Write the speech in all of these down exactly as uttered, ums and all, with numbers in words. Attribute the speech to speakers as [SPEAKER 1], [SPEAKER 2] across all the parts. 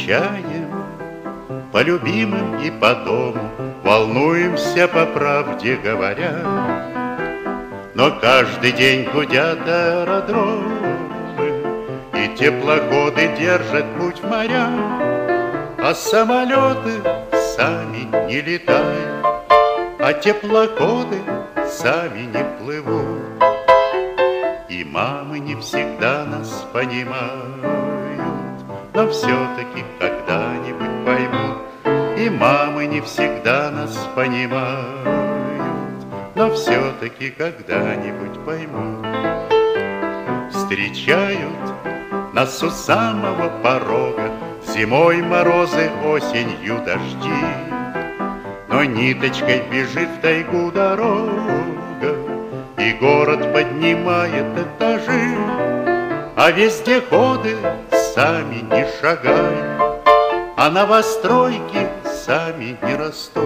[SPEAKER 1] скучаем по любимым и по дому, волнуемся, по правде говоря. Но каждый день гудят аэродромы, и теплоходы держат путь в моря, а самолеты сами не летают, а теплоходы сами не плывут. И мамы не всегда нас понимают, но все-таки когда-нибудь поймут. И мамы не всегда нас понимают, но все-таки когда-нибудь поймут. Встречают нас у самого порога, зимой морозы, осенью дожди, но ниточкой бежит в тайгу дорога, и город поднимает этажи, а вездеходы сами не шагают, а новостройки сами не растут.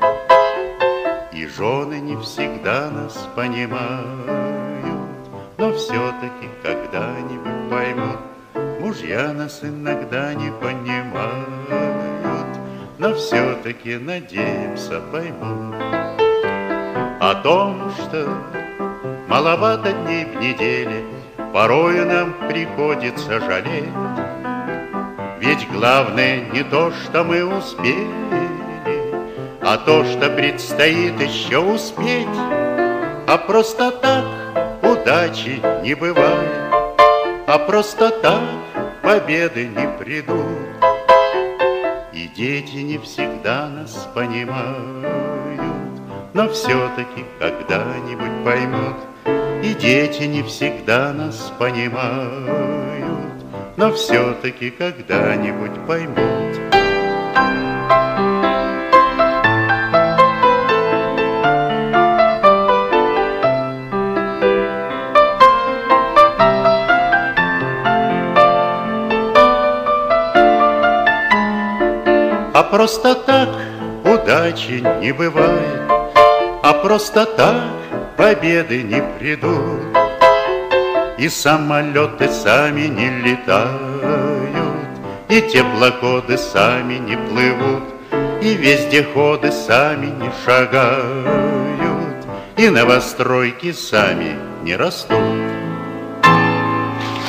[SPEAKER 1] И жены не всегда нас понимают, но все-таки когда-нибудь поймут. Мужья нас иногда не понимают, но все-таки, надеемся, поймут. О том, что маловато дней в неделе, порою нам приходится жалеть. Ведь главное не то, что мы успели, а то, что предстоит еще успеть. А просто так удачи не бывает, а просто так победы не придут. И дети не всегда нас понимают, но все-таки когда-нибудь поймут. И дети не всегда нас понимают, но все-таки когда-нибудь поймут. А просто так удачи не бывает, а просто так победы не придут. И самолеты сами не летают, и теплоходы сами не плывут, и вездеходы сами не шагают, и новостройки сами не растут.